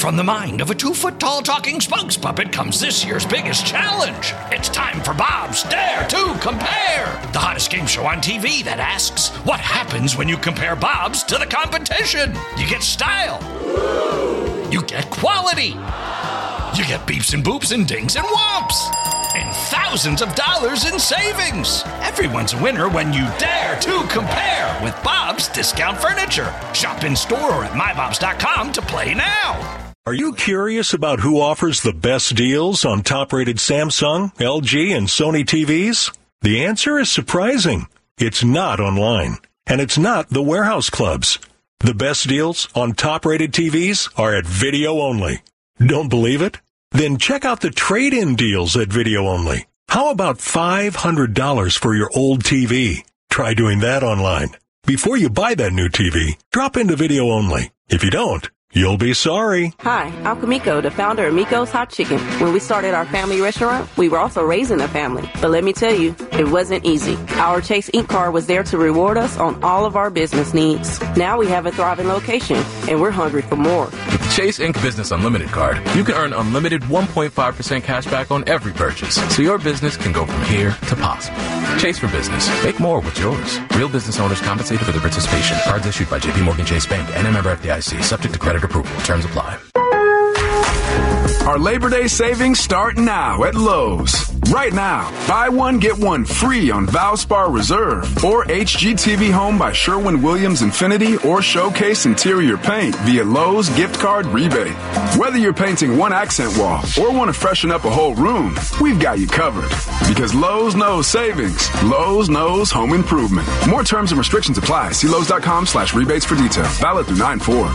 From the mind of a 2-foot-tall talking spokes puppet comes this year's biggest challenge. It's time for Bob's Dare to Compare, the hottest game show on TV that asks, what happens when you compare Bob's to the competition? You get style. You get quality. You get beeps and boops and dings and whomps. And thousands of dollars in savings. Everyone's a winner when you dare to compare with Bob's Discount Furniture. Shop in store or at mybobs.com to play now. Are you curious about who offers the best deals on top-rated Samsung, LG, and Sony TVs? The answer is surprising. It's not online, and it's not the warehouse clubs. The best deals on top-rated TVs are at Video Only. Don't believe it? Then check out the trade-in deals at Video Only. How about $500 for your old TV? Try doing that online. Before you buy that new TV, drop into Video Only. If you don't, you'll be sorry. Hi, I'm Kamiko, the founder of Miko's Hot Chicken. When we started our family restaurant, we were also raising a family. But let me tell you, it wasn't easy. Our Chase Inc. card was there to reward us on all of our business needs. Now we have a thriving location, and we're hungry for more. With the Chase Inc. Business Unlimited card, you can earn unlimited 1.5% cash back on every purchase, so your business can go from here to possible. Chase for Business. Make more with yours. Real business owners compensated for their participation. Cards issued by J.P. Morgan Chase Bank and a member FDIC. Subject to credit approval. Terms apply. Our Labor Day savings start now at Lowe's. Right now, buy one, get one free on Valspar Reserve or HGTV Home by Sherwin-Williams Infinity or Showcase Interior Paint via Lowe's gift card rebate. Whether you're painting one accent wall or want to freshen up a whole room, we've got you covered. Because Lowe's knows savings. Lowe's knows home improvement. More terms and restrictions apply. See Lowe's.com/rebates for details. Valid through 9/4.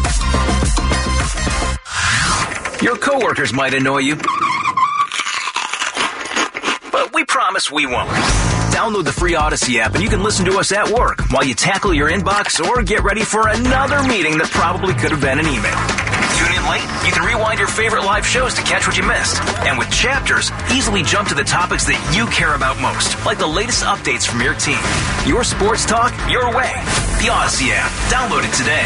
Your coworkers might annoy you, but we promise we won't. Download the free Odyssey app and you can listen to us at work while you tackle your inbox or get ready for another meeting that probably could have been an email. Tune in late? You can rewind your favorite live shows to catch what you missed. And with Chapters, easily jump to the topics that you care about most, like the latest updates from your team. Your sports talk, your way. The Odyssey app. Download it today.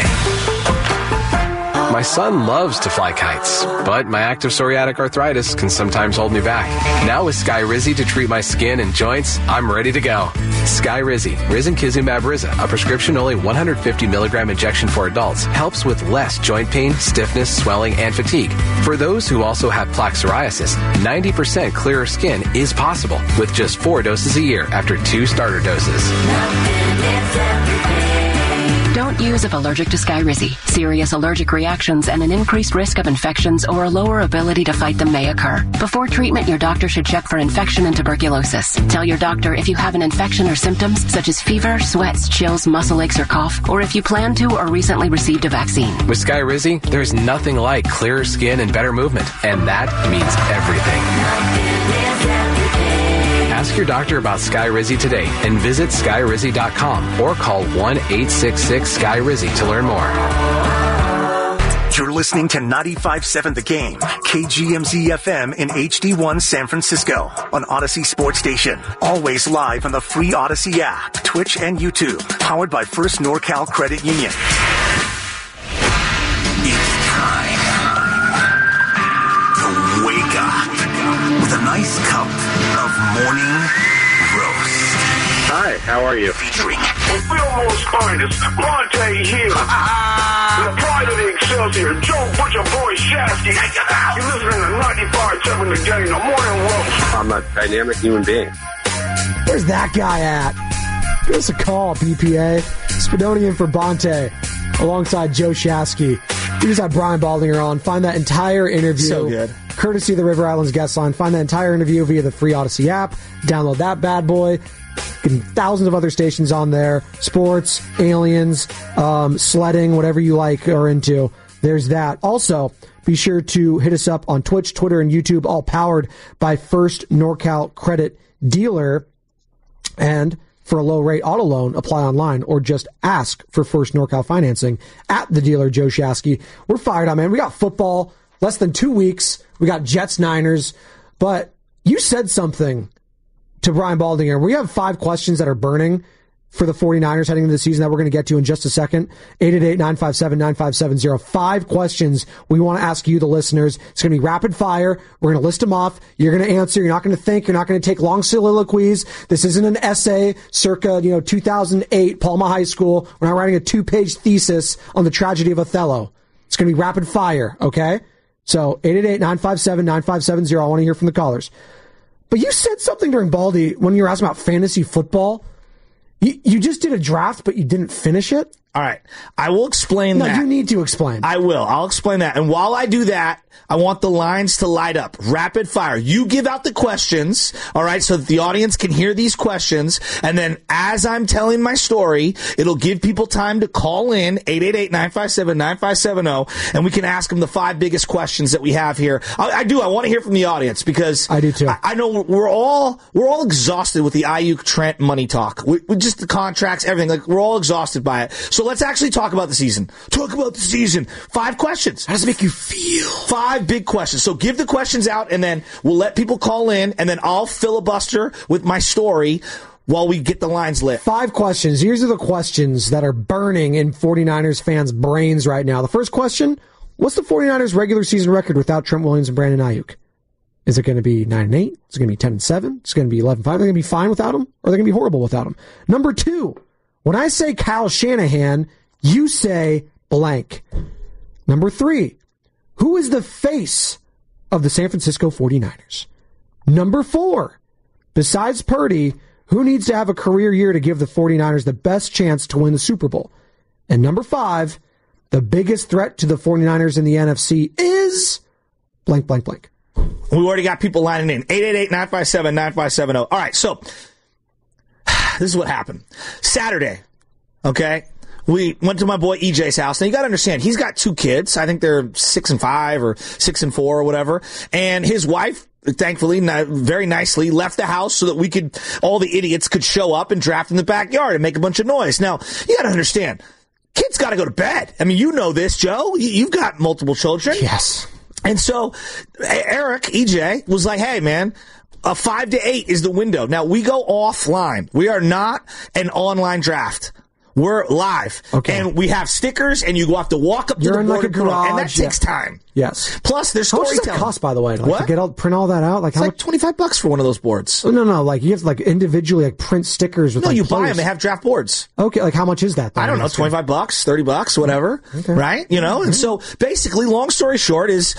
My son loves to fly kites, but my active psoriatic arthritis can sometimes hold me back. Now with Skyrizi to treat my skin and joints, I'm ready to go. Skyrizi, Risankizumab Riza, a prescription-only 150 milligram injection for adults, helps with less joint pain, stiffness, swelling, and fatigue. For those who also have plaque psoriasis, 90% clearer skin is possible with just 4 doses a year after 2 starter doses. Don't use if allergic to Skyrizi. Serious allergic reactions and an increased risk of infections or a lower ability to fight them may occur. Before treatment, your doctor should check for infection and tuberculosis. Tell your doctor if you have an infection or symptoms such as fever, sweats, chills, muscle aches, or cough, or if you plan to or recently received a vaccine. With Skyrizi, there's nothing like clearer skin and better movement, and that means everything. Ask your doctor about Skyrizi today and visit Skyrizi.com or call 1-866-SKY-RIZZI to learn more. You're listening to 95.7 The Game, KGMZ-FM in HD1 San Francisco on Odyssey Sports Station. Always live on the free Odyssey app, Twitch, and YouTube. Powered by First NorCal Credit Union. It's time to wake up with a nice cup of morning roast. Hi, how are you? Featuring Fillmore's finest, Monte Hill. The pride of the Excelsior, Joe Butcher, Boy Shasky. You're listening to 95.7 The Game, the morning roast. I'm a dynamic human being. Where's that guy at? Give us a call, BPA. Spadonian for Bonte, alongside Joe Shasky. We just had Brian Baldinger on. Find that entire interview. So good. Courtesy of the River Islands guest line. Find that entire interview via the free Odyssey app. Download that bad boy. And thousands of other stations on there. Sports, aliens, sledding, whatever you like are into. There's that. Also, be sure to hit us up on Twitch, Twitter, and YouTube, all powered by First NorCal Credit Dealer. And for a low-rate auto loan, apply online or just ask for First NorCal financing at the dealer, Joe Shasky. We're fired up, man. We got football, less than 2 weeks. We got Jets-Niners. But you said something to Brian Baldinger. We have 5 questions that are burning, for the 49ers heading into the season that we're going to get to in just a second. 888-957-9570. 5 questions we want to ask you, the listeners. It's going to be rapid fire. We're going to list them off. You're going to answer. You're not going to think. You're not going to take long soliloquies. This isn't an essay circa, 2008, Palma High School. We're not writing a 2-page thesis on the tragedy of Othello. It's going to be rapid fire, okay? So 888-957-9570. I want to hear from the callers. But you said something during Baldy when you were asking about fantasy football. You just did a draft, but you didn't finish it? All right. I will explain that. No, you need to explain. I will. I'll explain that. And while I do that, I want the lines to light up. Rapid fire. You give out the questions, all right, so that the audience can hear these questions. And then as I'm telling my story, it'll give people time to call in, 888-957-9570, and we can ask them the 5 biggest questions that we have here. I want to hear from the audience because I do too. I know we're all exhausted with the Ayuk Trent money talk. We just the contracts, everything. Like, we're all exhausted by it. So let's actually talk about the season. Talk about the season. 5 questions. How does it make you feel? 5 big questions. So give the questions out, and then we'll let people call in, and then I'll filibuster with my story while we get the lines lit. 5 questions. Here's the questions that are burning in 49ers fans' brains right now. The first question, what's the 49ers regular season record without Trent Williams and Brandon Ayuk? Is it going to be 9-8? Is it going to be 10-7? Is it going to be 11-5? Are they going to be fine without him? Or are they going to be horrible without him? Number 2, when I say Kyle Shanahan, you say blank. Number 3, who is the face of the San Francisco 49ers? Number 4, besides Purdy, who needs to have a career year to give the 49ers the best chance to win the Super Bowl? And number 5, the biggest threat to the 49ers in the NFC is blank, blank, blank. We already got people lining in. 888-957-9570. All right, so this is what happened. Saturday, okay? We went to my boy EJ's house. Now, you got to understand, he's got 2 kids. I think they're 6 and 5 or 6 and 4 or whatever. And his wife, thankfully, very nicely, left the house so that all the idiots could show up and draft in the backyard and make a bunch of noise. Now, you got to understand, kids got to go to bed. I mean, you know this, Joe. You've got multiple children. Yes. And so Eric, EJ, was like, hey, man, a 5 to 8 is the window. Now, we go offline. We are not an online draft. We're live. Okay. And we have stickers, and you have to walk up to the board like a garage, and that takes time. Yes. Plus, there's storytelling. How much does that cost, by the way? Like, what? Print all that out? It's like $25 for one of those boards. Oh, no. Like, you have to, individually, print stickers with, you buy them. They have draft boards. Okay. Like, how much is that? I don't know. $25, $30, whatever. Okay. Right? Mm-hmm. And so, basically, long story short is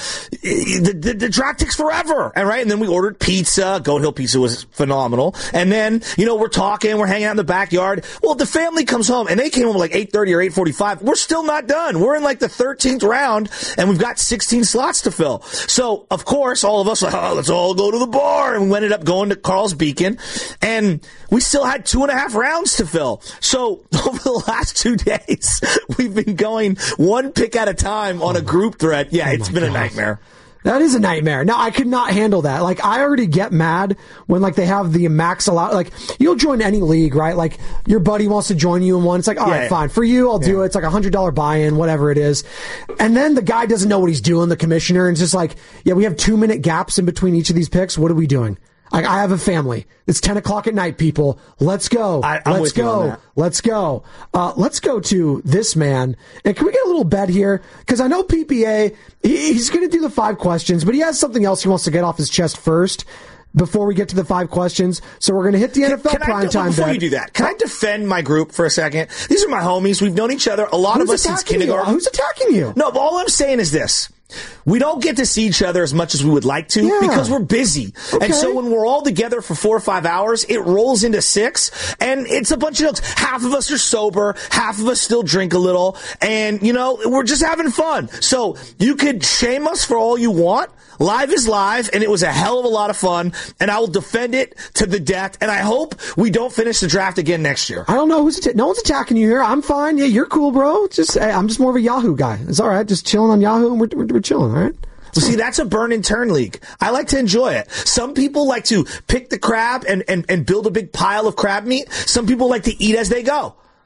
the draft takes forever. And right? And then we ordered pizza. Goat Hill Pizza was phenomenal. And then, we're talking. We're hanging out in the backyard. Well, the family comes home, and they came home like 8:30 or 8:45. We're still not done. We're in the 13th round, and we've got 16 slots to fill. So, of course, all of us were like, let's all go to the bar. And we ended up going to Carl's Beacon, and we still had 2.5 rounds to fill. So, over the last 2 days, we've been going 1 pick at a time on a group thread. Yeah, it's been a nightmare. That is a nightmare. Now, I could not handle that. I already get mad when, they have the max allow. You'll join any league, right? Your buddy wants to join you in one. It's like, all right, fine. For you, I'll do it. It's like $100 buy-in, whatever it is. And then the guy doesn't know what he's doing, the commissioner, and it's just like, yeah, we have 2-minute gaps in between each of these picks. What are we doing? I have a family. It's 10 o'clock at night, people. Let's go. Let's go. Let's go. Let's go to this man. And can we get a little bet here? Because I know PPA, he's going to do the 5 questions, but he has something else he wants to get off his chest first before we get to the 5 questions. So we're going to hit the NFL primetime bet. Before you do that, can I defend my group for a second? These are my homies. We've known each other, a lot of us since kindergarten. Who's attacking you? No, but all I'm saying is this. We don't get to see each other as much as we would like to because we're busy. Okay. And so when we're all together for 4 or 5 hours, it rolls into 6, and it's a bunch of jokes. Half of us are sober, half of us still drink a little, and, we're just having fun. So you could shame us for all you want. Live is live, and it was a hell of a lot of fun, and I will defend it to the death, and I hope we don't finish the draft again next year. I don't know no one's attacking you here. I'm fine. Yeah, you're cool, bro. I'm just more of a Yahoo guy. It's all right. Just chilling on Yahoo, and we're chilling, all right? Well, see, that's a burn and turn league. I like to enjoy it. Some people like to pick the crab and build a big pile of crab meat. Some people like to eat as they go.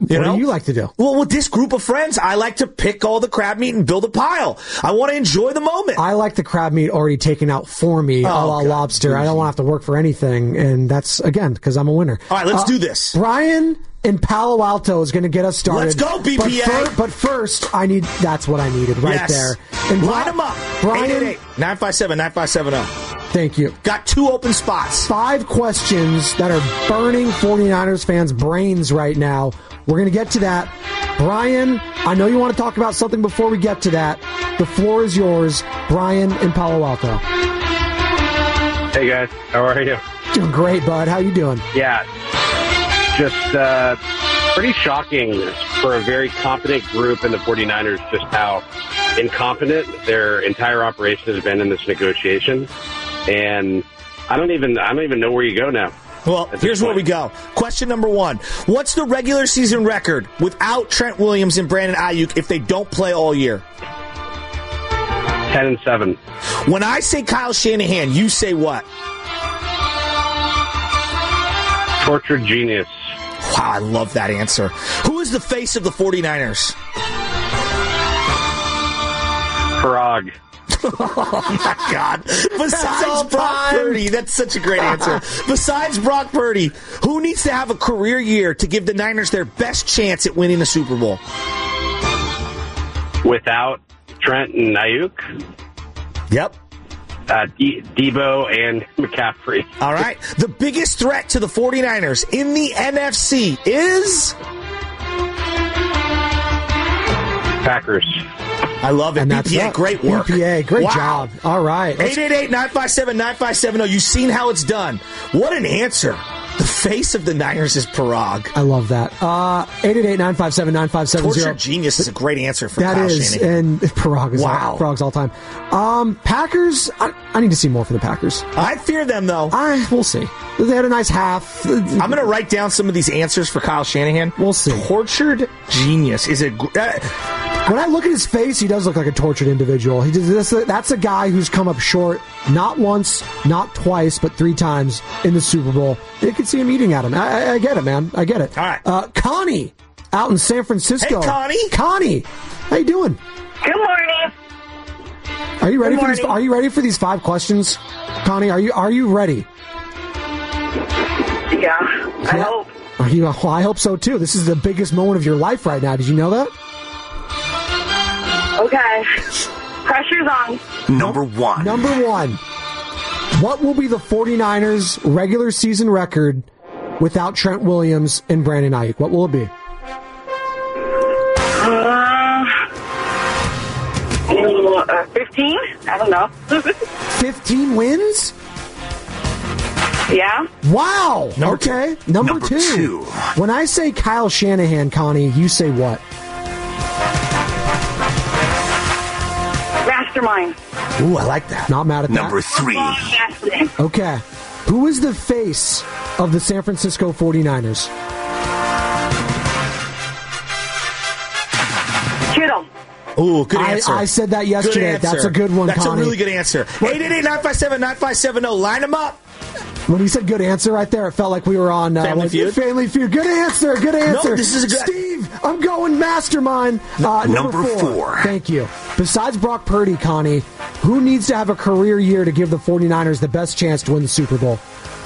What do you like to do? Well, with this group of friends, I like to pick all the crab meat and build a pile. I want to enjoy the moment. I like the crab meat already taken out for me, a la lobster. I don't want to have to work for anything, and that's, again, because I'm a winner. All right, let's do this. Brian in Palo Alto is going to get us started. Let's go, BPA. But first, that's what I needed right there. And line them up. Brian, 888-957-9570. Thank you. Got 2 open spots. 5 questions that are burning 49ers fans' brains right now. We're going to get to that. Brian, I know you want to talk about something before we get to that. The floor is yours. Brian in Palo Alto. Hey, guys. How are you? Doing great, bud. How you doing? Yeah. Just pretty shocking for a very competent group in the 49ers just how incompetent their entire operation has been in this negotiation. And I don't even know where you go now. Well, here's where we go. Question number 1. What's the regular season record without Trent Williams and Brandon Ayuk if they don't play all year? 10-7. When I say Kyle Shanahan, you say what? Tortured genius. Wow, I love that answer. Who is the face of the 49ers? Parag. Oh, my God. Besides Brock Purdy, that's such a great answer. Besides Brock Purdy, who needs to have a career year to give the Niners their best chance at winning the Super Bowl? Without Trent and Ayuk? Yep. Debo and McCaffrey. All right. The biggest threat to the 49ers in the NFC is? Packers. I love it. And BPA, great work. BPA, great job. All right. 888-957-9570. You've seen how it's done. What an answer. The face of the Niners is Parag. I love that. 888-957-9570. Tortured genius is a great answer for Kyle Shanahan. And Parag is Parag's all time. Packers, I need to see more for the Packers. I fear them, though. We'll see. They had a nice half. I'm going to write down some of these answers for Kyle Shanahan. We'll see. Tortured genius. Is it... When I look at his face, he does look like a tortured individual. That's a guy who's come up short, not once, not twice, but 3 times in the Super Bowl. You can see him eating at him. I get it, man. I get it. All right. Connie, out in San Francisco. Hey, Connie. Connie, how you doing? Good morning. Are you ready for these? Are you ready for these 5 questions, Connie? Are you ready? Yeah, I hope. Well, I hope so too. This is the biggest moment of your life right now. Did you know that? Okay. Pressure's on. Number 1. What will be the 49ers' regular season record without Trent Williams and Brandon Ayuk? What will it be? 15? I don't know. 15 wins? Yeah. Wow. Okay. Number two. When I say Kyle Shanahan, Connie, you say what? Mastermind. Ooh, I like that. Not mad at that. Number 3. Okay. Who is the face of the San Francisco 49ers? Kittle. Ooh, good answer. I said that yesterday. That's a good one, That's Connie. a really good answer. 888-957-9570. Line them up. When he said good answer right there, it felt like we were on Family Feud. Family Feud. Good answer. Good answer. No, this is a good... Steve, I'm going mastermind. Number 4. Thank you. Besides Brock Purdy, Connie, who needs to have a career year to give the 49ers the best chance to win the Super Bowl?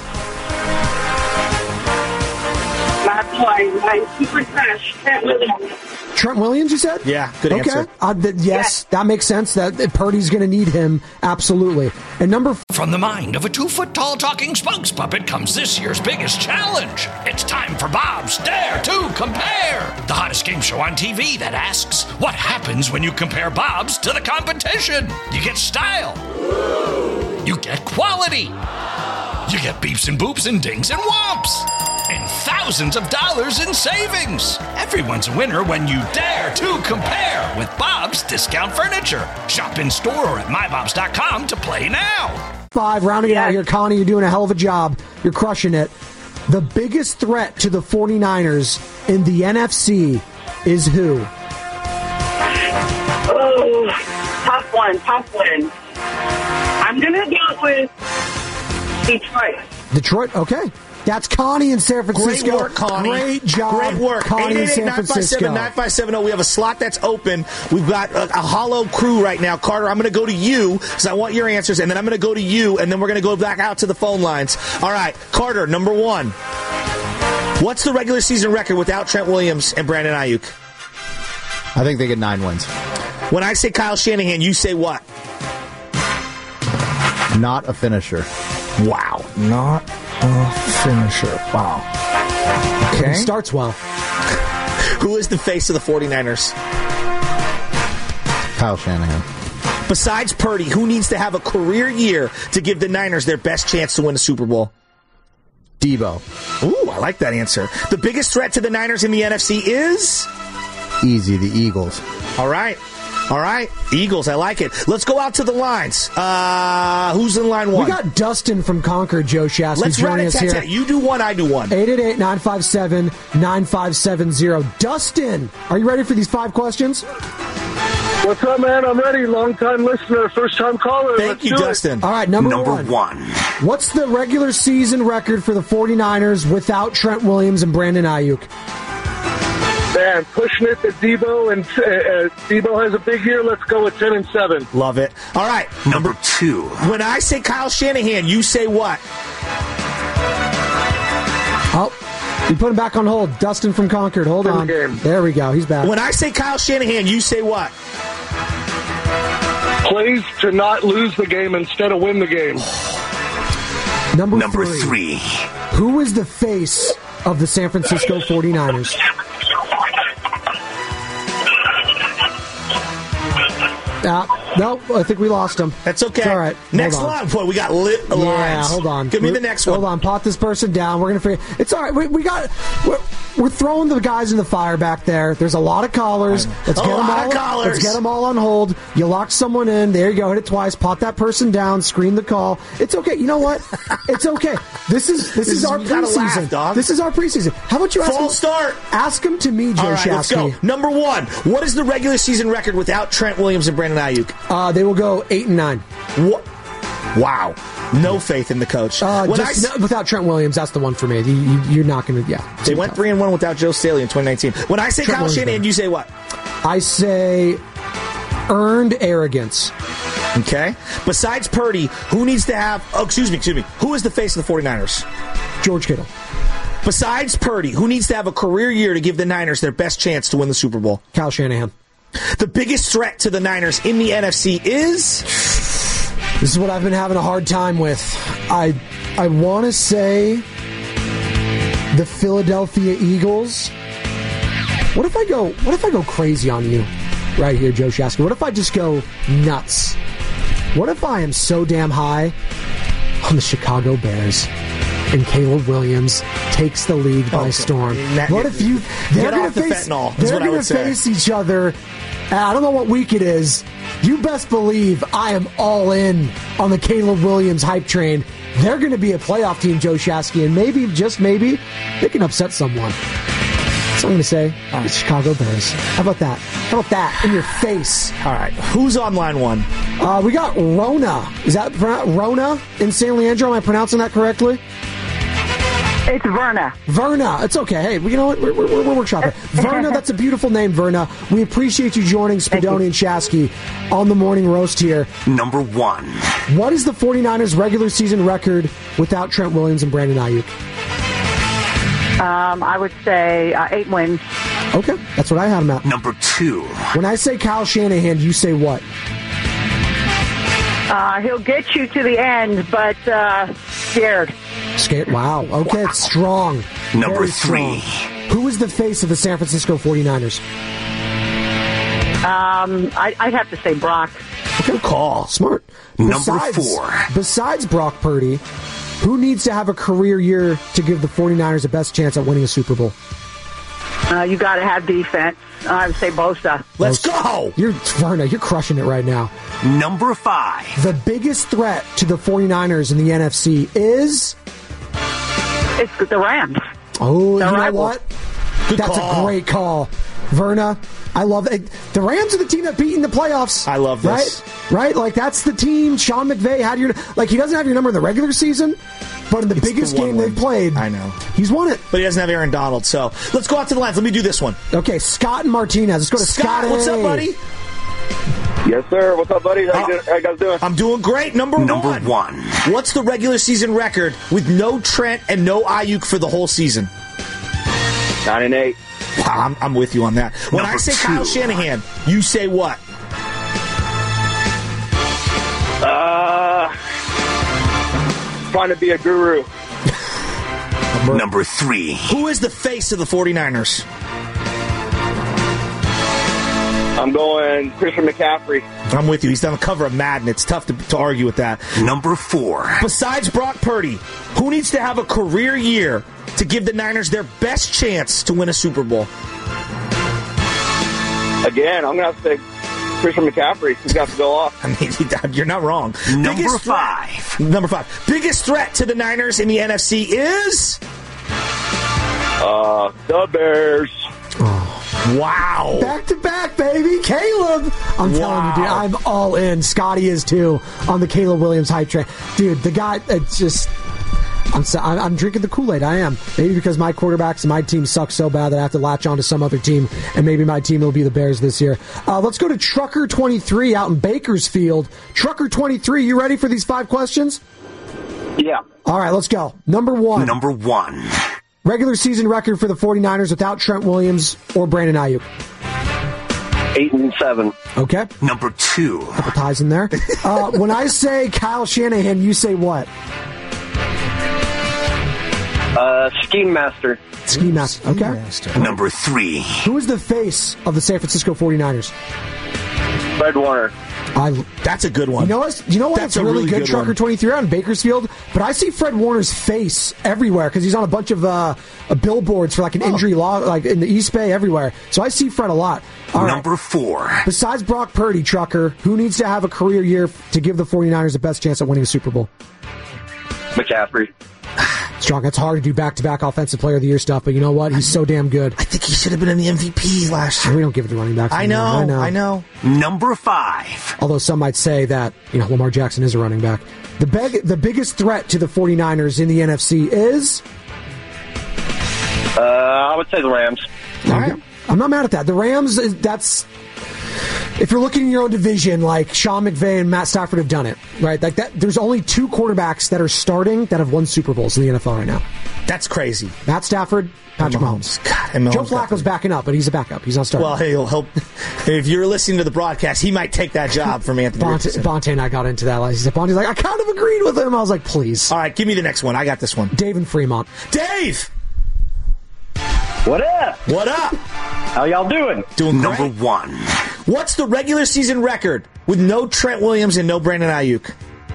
My super crush, Trent Williams. Trent Williams, you said? Yeah, good answer. Yes, that makes sense. That Purdy's going to need him, absolutely. And number 4. From the mind of a 2-foot-tall talking spokes puppet comes this year's biggest challenge. It's time for Bob's Dare to Compare, the hottest game show on TV that asks, what happens when you compare Bob's to the competition? You get style. You get quality. You get beeps and boops and dings and whomps. And thousands of dollars in savings. Everyone's a winner when you dare to compare with Bob's Discount Furniture. Shop in store or at mybobs.com to play now. 5, rounding it out here, Connie, you're doing a hell of a job. You're crushing it. The biggest threat to the 49ers in the NFC is who? Oh, tough one. I'm going to go with Detroit. Detroit, okay. That's Connie in San Francisco. Great work, Connie. Great job. Great work. Connie in San Francisco. 888-957-9570. We have a slot that's open. We've got a hollow crew right now. Carter, I'm going to go to you because I want your answers, and then I'm going to go to you, and then we're going to go back out to the phone lines. All right, Carter, number one. What's the regular season record without Trent Williams and Brandon Ayuk? I think they get 9 wins. When I say Kyle Shanahan, you say what? Not a finisher. Wow. Not a finisher. Wow. Okay. He starts well. Who is the face of the 49ers? Kyle Shanahan. Besides Purdy, who needs to have a career year to give the Niners their best chance to win a Super Bowl? Debo. Ooh, I like that answer. The biggest threat to the Niners in the NFC is? Easy, the Eagles. All right. Eagles, I like it. Let's go out to the lines. Who's in line one? We got Dustin from Concord, Joe Shasky, Let's joining us here. You do one, I do one. 888-957-9570. Dustin, are you ready for these 5 questions? What's up, man? I'm ready. Long-time listener, first-time caller. Thank you, Dustin. All right, number one. What's the regular season record for the 49ers without Trent Williams and Brandon Ayuk? Man, pushing it to Debo, and Debo has a big year. Let's go with 10-7. Love it. All right, number 2. When I say Kyle Shanahan, you say what? Oh, we put him back on hold. Dustin from Concord, hold on. There we go. He's back. When I say Kyle Shanahan, you say what? Plays to not lose the game instead of win the game. Number 3. Who is the face of the San Francisco 49ers? Nope, I think we lost him. That's okay. It's all right. Next line, boy, we got lit lines. Yeah, hold on. Give me the next one. Hold on, pot this person down. We're gonna figure. It's all right. We're throwing the guys in the fire back there. There's a lot of callers. Let's get them all on hold. You lock someone in. There you go. Hit it twice. Pot that person down. Screen the call. It's okay. You know what? It's okay. This is our preseason. Laugh, this is our preseason. How about you ask False start? Ask them to me, Joe All right, Shasky. let's go. Number 1. What is the regular season record without Trent Williams and Brandon Ayuk? They will go 8-9. What? Wow. No faith in the coach. Without Trent Williams, that's the one for me. You're not going to, yeah. They went 3-1 without Joe Staley in 2019. When I say Kyle Shanahan, you say what? I say earned arrogance. Okay. Besides Purdy, who needs to have... Oh, excuse me. Who is the face of the 49ers? George Kittle. Besides Purdy, who needs to have a career year to give the Niners their best chance to win the Super Bowl? Kyle Shanahan. The biggest threat to the Niners in the NFC is... This is what I've been having a hard time with. I want to say the Philadelphia Eagles. What if I go crazy on you right here, Joe Shasky? What if I just go nuts? What if I am so damn high on the Chicago Bears and Caleb Williams takes the league by storm? What if they're going to face each other? I don't know what week it is. You best believe I am all in on the Caleb Williams hype train. They're going to be a playoff team, Joe Shasky, and maybe, just maybe, they can upset someone. That's what I'm going to say. The Chicago Bears. How about that? How about that? In your face. All right. Who's on line 1? We got Rona. Is that Rona in San Leandro? Am I pronouncing that correctly? It's Verna. Verna. It's okay. Hey, you know what? We're workshopping. Verna, that's a beautiful name, Verna. We appreciate you joining Spadoni and Shasky on the morning roast here. Number 1. What is the 49ers regular season record without Trent Williams and Brandon Ayuk? I would say 8 wins. Okay, that's what I had him at. Number 2. When I say Kyle Shanahan, you say what? He'll get you to the end, but scared. Scared? Wow. Okay, it's strong. Number 3. Who is the face of the San Francisco 49ers? I'd have to say Brock. Good call. Smart. Number 4. Besides Brock Purdy, who needs to have a career year to give the 49ers the best chance at winning a Super Bowl? You got to have defense. I would say Bosa. Let's go! Verna, you're crushing it right now. Number 5. The biggest threat to the 49ers in the NFC is... It's the Rams. Oh, you know what? Good That's call. a great call. Verna. I love it. The Rams are the team that beat in the playoffs. I love this. Right? Like, that's the team. Sean McVay had your... Like, he doesn't have your number in the regular season, but in the biggest game they've played... I know. He's won it. But he doesn't have Aaron Donald, so... Let's go out to the lines. Let me do this one. Okay, Scott and Martinez. Let's go to Scott. What's up, buddy? Yes, sir. What's up, buddy? How you guys doing? I'm doing great. Number one. What's the regular season record with no Trent and no Ayuk for the whole season? 9-8. Wow, I'm with you on that. When I say Kyle Shanahan, you say what? Trying to be a guru. Number 3. Who is the face of the 49ers? I'm going Christian McCaffrey. I'm with you. He's on the cover of Madden. It's tough to argue with that. Number 4. Besides Brock Purdy, who needs to have a career year to give the Niners their best chance to win a Super Bowl? Again, I'm going to have to say Christian McCaffrey. He's got to go off. I mean, you're not wrong. Number 5. Number 5. Biggest threat to the Niners in the NFC is? The Bears. Wow. Back to back, baby. Caleb. I'm telling you, dude, I'm all in. Scotty is too on the Caleb Williams hype train. Dude, the guy, it's just... I'm drinking the Kool-Aid. I am. Maybe because my quarterbacks and my team suck so bad that I have to latch on to some other team, and maybe my team will be the Bears this year. Let's go to Trucker23 out in Bakersfield. Trucker23, you ready for these 5 questions? Yeah. All right, let's go. Number 1. Number 1. Regular season record for the 49ers without Trent Williams or Brandon Ayuk. 8-7. Okay. Number 2. Couple ties in there. When I say Kyle Shanahan, you say what? Scheme Master. Scheme Master. Okay. Number 3. Who is the face of the San Francisco 49ers? Fred Warner. That's a good one. You know what? That's a really good Trucker 23 out in Bakersfield. But I see Fred Warner's face everywhere because he's on a bunch of billboards for like an injury law, like in the East Bay, everywhere. So I see Fred a lot. All Number 4. Besides Brock Purdy, Trucker, who needs to have a career year to give the 49ers the best chance at winning a Super Bowl? McCaffrey. Strong. It's hard to do back-to-back Offensive Player of the Year stuff, but you know what? He's so damn good. I think he should have been in the MVP last year. We don't give it to running backs. I know. Number 5. Although some might say that, Lamar Jackson is a running back. The biggest threat to the 49ers in the NFC is? I would say the Rams. All right. I'm not mad at that. The Rams, that's... If you're looking in your own division, like Sean McVay and Matt Stafford have done it, right? Like that, there's only 2 quarterbacks that are starting that have won Super Bowls in the NFL right now. That's crazy. Matt Stafford, Patrick Mahomes. God, and Mahomes. Joe Flacco's backing up, but he's a backup. He's not starting. Well, hey, he'll help. If you're listening to the broadcast, he might take that job from Anthony Richardson. Bonte and I got into that. Like, Bonte's like, I kind of agreed with him. I was like, please. All right, give me the next one. I got this one. Dave in Fremont. Dave! What up? What up? How y'all doing? Doing great. Number 1. What's the regular season record with no Trent Williams and no Brandon Ayuk?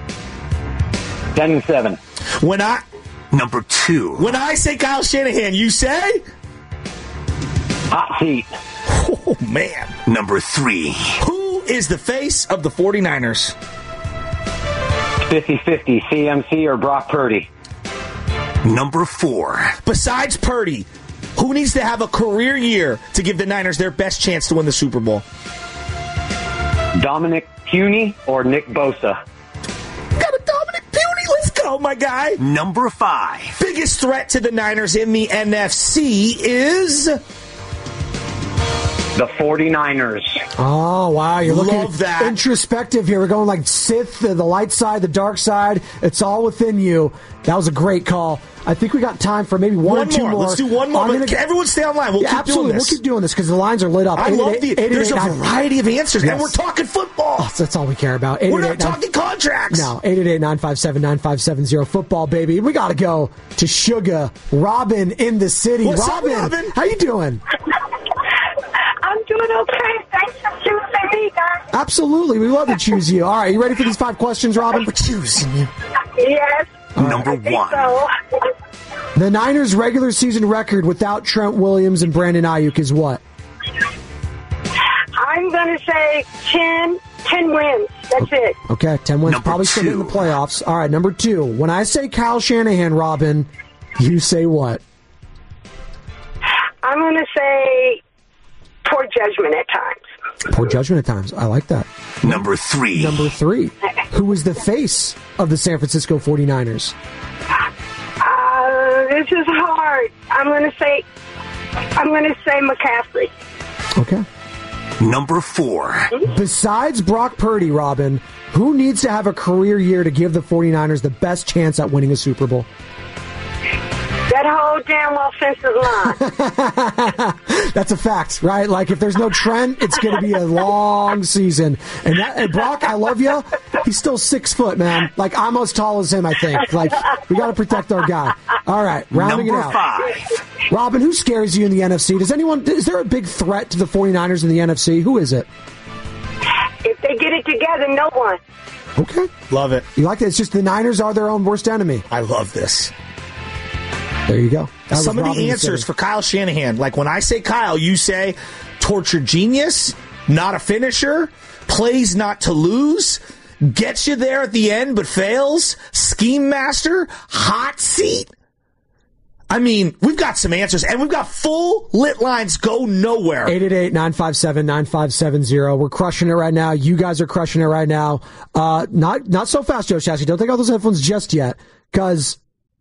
10-7. Number 2. When I say Kyle Shanahan, you say? Hot seat. Oh, man. Number 3. Who is the face of the 49ers? 50-50, CMC or Brock Purdy. Number 4. Besides Purdy, who needs to have a career year to give the Niners their best chance to win the Super Bowl? Dominic Puny or Nick Bosa. Got a Dominic Puny. Let's go, my guy. Number 5. Biggest threat to the Niners in the NFC is... The 49ers. Oh, wow. You're looking Love that. Introspective here. We're going like Sith, the light side, the dark side. It's all within you. That was a great call. I think we got time for maybe one or two more. Let's do one more. Everyone stay online. We'll keep doing this. We'll keep doing this because the lines are lit up. I love there's a variety of answers, and we're talking football. Oh, that's all we care about. We're not talking contracts. No, 888-957-9570. Football, baby. We got to go to Sugar. Robin in the city. What's up, Robin? How you doing? I'm doing okay. Thanks for choosing me, guys. Absolutely. We love to choose you. All right, you ready for these 5 questions, Robin? We're choosing you. Yes. Number 1. So. The Niners' regular season record without Trent Williams and Brandon Ayuk is what? I'm going to say 10 wins. That's it. Okay, 10 wins. Number Probably still 2. in the playoffs. All right, number 2. When I say Kyle Shanahan, Robin, you say what? I'm going to say poor judgment at times. Poor judgment at times. I like that. Number 3. Who was the face of the San Francisco 49ers? This is hard. I'm going to say McCaffrey. Okay. Number 4. Besides Brock Purdy, Robin, who needs to have a career year to give the 49ers the best chance at winning a Super Bowl? That whole damn offensive line. That's a fact, right? Like, if there's no Trent, it's going to be a long season. And Brock, I love you. He's still 6 foot, man. Like, I'm as tall as him, I think. Like, we got to protect our guy. All right, rounding Number it out. 5. Robin, who scares you in the NFC? Is there a big threat to the 49ers in the NFC? Who is it? If they get it together, no one. Okay. Love it. You like that? It's just the Niners are their own worst enemy. I love this. There you go. Some of the answers for Kyle Shanahan, like when I say Kyle, you say torture genius, not a finisher, plays not to lose, gets you there at the end but fails, scheme master, hot seat. I mean, we've got some answers, and we've got full lit lines go nowhere. 888-957-9570. We're crushing it right now. You guys are crushing it right now. Not so fast, Joe Shasky. Don't take out those headphones just yet, because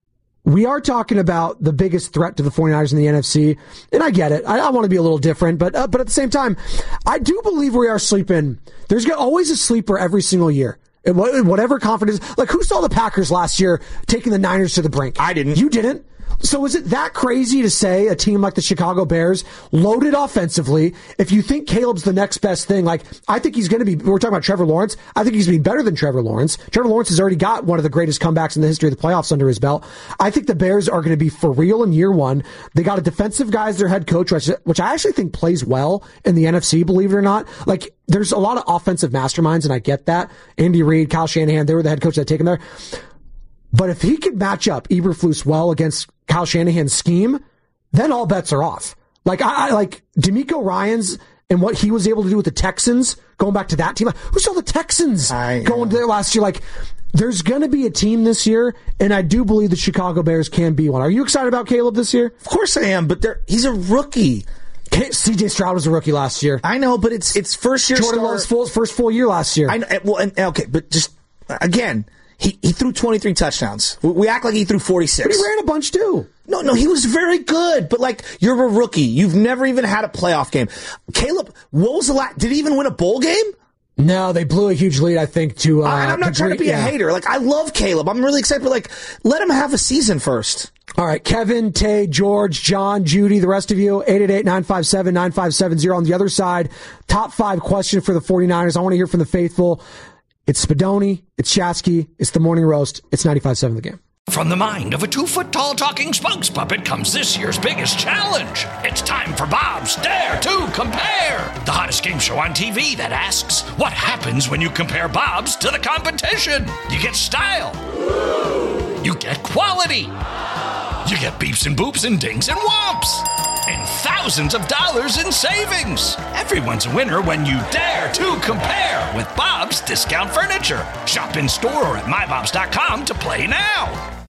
we are talking about the biggest threat to the 49ers in the NFC, and I get it. I want to be a little different, but at the same time, I do believe we are sleeping. There's always a sleeper every single year. Whatever confidence. Like, who saw the Packers last year taking the Niners to the brink? I didn't. You didn't? So is it that crazy to say a team like the Chicago Bears, loaded offensively, if you think Caleb's the next best thing, like, I think he's going to be, we're talking about Trevor Lawrence, I think he's going to be better than Trevor Lawrence. Trevor Lawrence has already got one of the greatest comebacks in the history of the playoffs under his belt. I think the Bears are going to be for real in year one. They got a defensive guy as their head coach, which I actually think plays well in the NFC, believe it or not. Like, there's a lot of offensive masterminds, and I get that. Andy Reid, Kyle Shanahan, they were the head coach that take him there. But if he could match up Eberflus well against Kyle Shanahan's scheme, then all bets are off. Like, I like DeMeco Ryans and what he was able to do with the Texans, going back to that team. Who saw the Texans going there last year? Like, there's going to be a team this year, and I do believe the Chicago Bears can be one. Are you excited about Caleb this year? Of course I am, but he's a rookie. C.J. Stroud was a rookie last year. I know, but it's first year. Jordan Love's first full year last year. I know. Well, okay, but just again. He threw 23 touchdowns. We act like he threw 46. But he ran a bunch, too. No, he was very good. But, like, you're a rookie. You've never even had a playoff game. Caleb, what was the last... Did he even win a bowl game? No, they blew a huge lead, I think, to... and I'm not trying to be a hater. Like, I love Caleb. I'm really excited. But, like, let him have a season first. All right, Kevin, Tay, George, John, Judy, the rest of you, 888-957-9570. On the other side, top 5 question for the 49ers. I want to hear from the faithful. It's Spadoni, it's Shasky, it's the Morning Roast, it's 95.7 The Game. From the mind of a 2-foot-tall talking spokes puppet comes this year's biggest challenge. It's time for Bob's Dare to Compare, the hottest game show on TV that asks, what happens when you compare Bob's to the competition? You get style. You get quality. You get beeps and boops and dings and whomps. And thousands of dollars in savings. Everyone's a winner when you dare to compare with Bob's Discount Furniture. Shop in store or at mybobs.com to play now.